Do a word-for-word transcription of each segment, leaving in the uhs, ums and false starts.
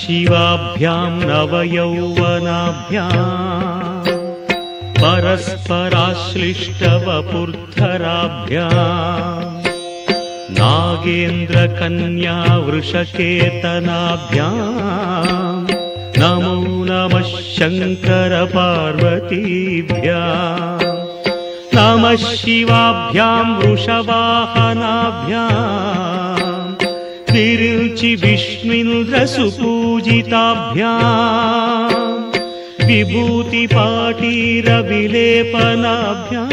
शिवाभ्यां नवयौवनाभ्यां परस्पराश्लिष्टवपुर्धराभ्यां नागेन्द्रकन्या वृषकेतनाभ्यां नमो नमः शङ्कर पार्वतीभ्यां नमः शिवाभ्यां वृषवाहनाभ्यां विरिञ्चि विष्णुन्द्रसुपूजिताभ्यां विभूतिपाटीरविलेपनाभ्यां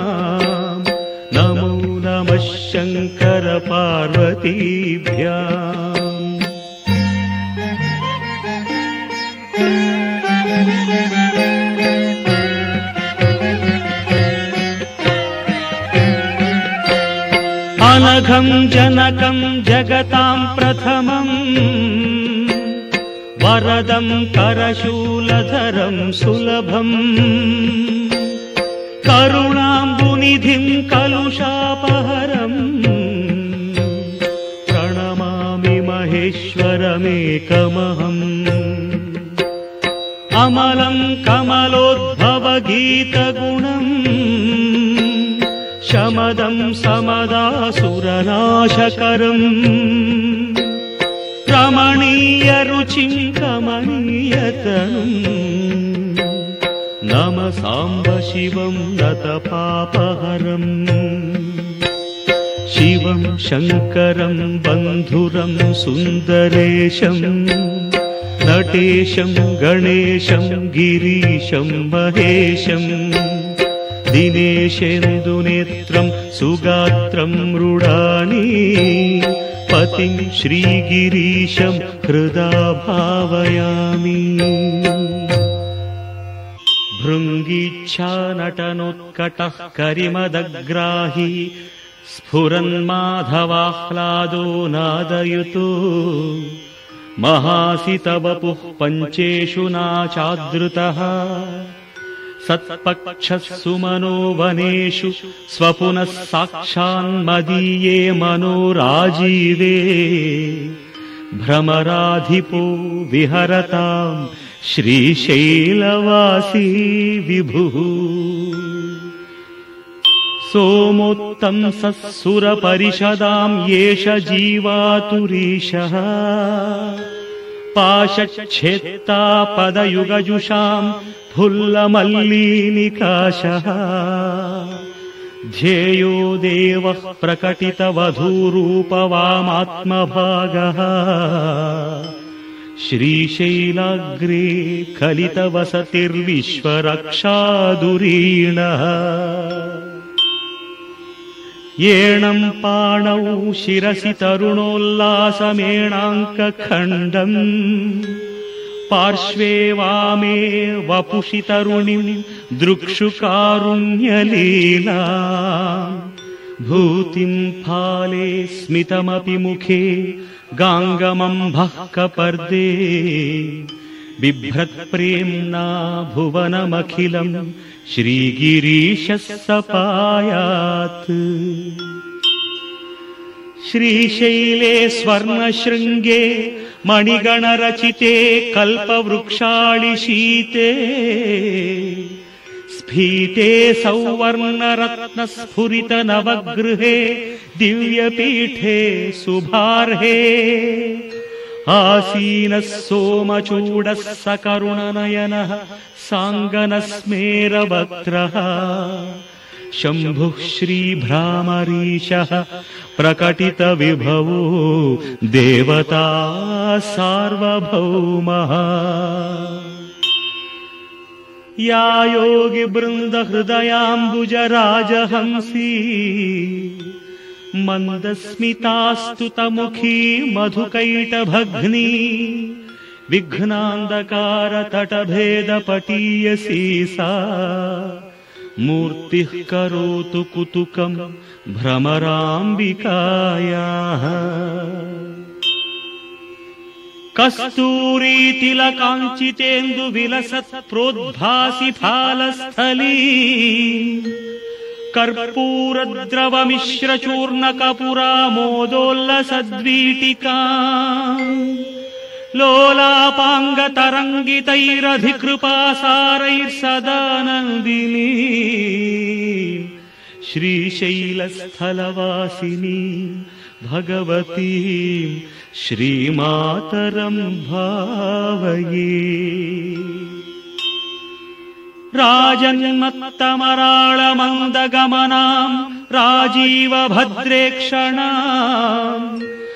नमो नमः शङ्कर पार्वतीभ्यां अनघं जनकं जगतां प्रथमं वरदं करशूलधरं सुलभं करुणाम्बुनिधिं कलुषापहरं प्रणमामि महेश्वरमेकमहम् अमलं कमलोद्भवगीतगुणम् शमदं समदासुरनाशकरम् रमणीयरुचिं कमनीयतनुम् नम साम्ब शिवं नतपापहरम् शिवं शङ्करं बन्धुरं सुन्दरेशं नटेशं गणेशं गिरीशं महेशं दिनेशेन्दुनेत्रं सुगात्रं मृडानी पतिं श्रीगिरीशं हृदा भावयामि भृङ्गीच्छानटनोत्कटः करिमदग्राही स्फुरन्माधवाह्लादो नादयुतो महासितवपुः पञ्चेषु नाचादृतः सत्पक्षः सुमनो वनेषु स्वपुनः साक्षान्मदीये मनोराजीवे भ्रमराधिपो विहरताम् श्रीशैलवासी विभुः सोमोत्तंसः सुरपरिषदां येष जीवातुरीशः पाशच्छेत्ता पदयुगजुषां फुल्लमल्लीनिकाशः ध्येयो देवः प्रकटितवधूरूपवामात्मभागः श्रीशैलाग्रे कलितवसतिर्विश्वरक्षादुरीणः येणं पाणौ शिरसि तरुणोल्लासमेणाङ्कखण्डम् पार्श्वे वामे वपुषि तरुणीं दृक्षुकारुण्यलीला भूतिं फाले स्मितमपि मुखे गाङ्गमम्भः कपर्दे बिभ्रत्प्रेम्णा भुवनमखिलं श्रीगिरीशः सपायात् श्रीशैले स्वर्णशृङ्गे मणिगणरचिते कल्पवृक्षाळिशीते स्फीते सौवर्णरत्नस्फुरित नवगृहे दिव्यपीठे शुभार्हे आसीनः सोमचूडः सकरुणनयनः साङ्गनस्मेरवक्त्रः शम्भुः श्रीभ्रामरीशः प्रकटितविभवो देवता सार्वभौमः या योगिवृन्दहृदयाम्बुजराजहंसी मन्दस्मितास्तुतमुखी मधुकैटभग्नी विघ्नान्धकारतटभेदपटीयसी सा मूर्तिः करोतु कुतुकं भ्रमराम्बिकायाः कस्तूरीतिलकाञ्चितेन्दुविलसत् प्रोद्भासि फालस्थली कर्पूरद्रवमिश्रचूर्णकपुरामोदोल्लसद्वीटिका लोलापाङ्गतरङ्गितैरधिकृपासारैर्सदानन्दिनी श्रीशैलस्थलवासिनी भगवती श्रीमातरं भावये। राजन्मत्तमराळमन्दगमनां राजीवभद्रेक्षणाम्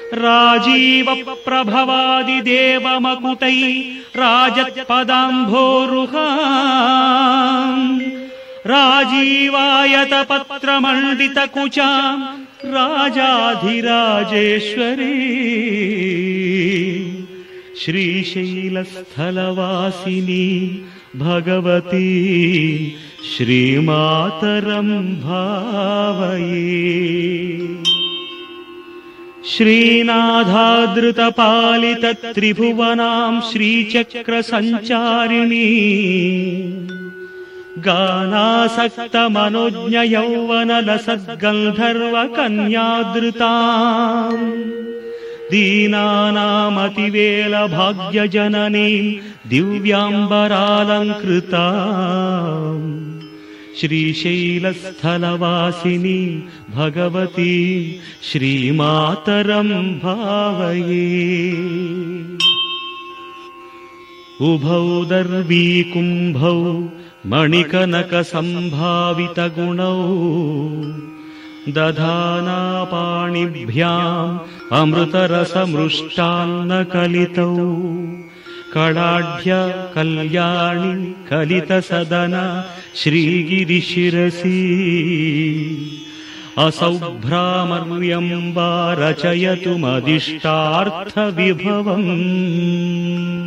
राजीवप्रभवादिदेवमकुटै राजत्पदाम्भोरुहाम् राजीवायतपत्रमण्डितकुचां राजाधिराजेश्वरी श्रीशैलस्थलवासिनी भगवती श्रीमातरं भावये। श्रीनाथादृतपालितत्रिभुवनां श्रीचक्रसञ्चारिणी गानासक्तमनोज्ञयौवनलसद्गन्धर्वकन्यादृताम् दीनानामतिवेलभाग्यजननीं दिव्याम्बरालङ्कृताम् श्रीशैलस्थलवासिनी भगवती श्रीमातरं भावये। उभौ दर्वीकुम्भौ मणिकनकसम्भावितगुणौ दधानापाणिभ्याम् अमृतरसमृष्टान्नकलितौ कडाढ्य कल्याणि कलितसदन श्रीगिरिशिरसि असौ भ्रामर्यम्बा रचयतु मदिष्टार्थविभवम्।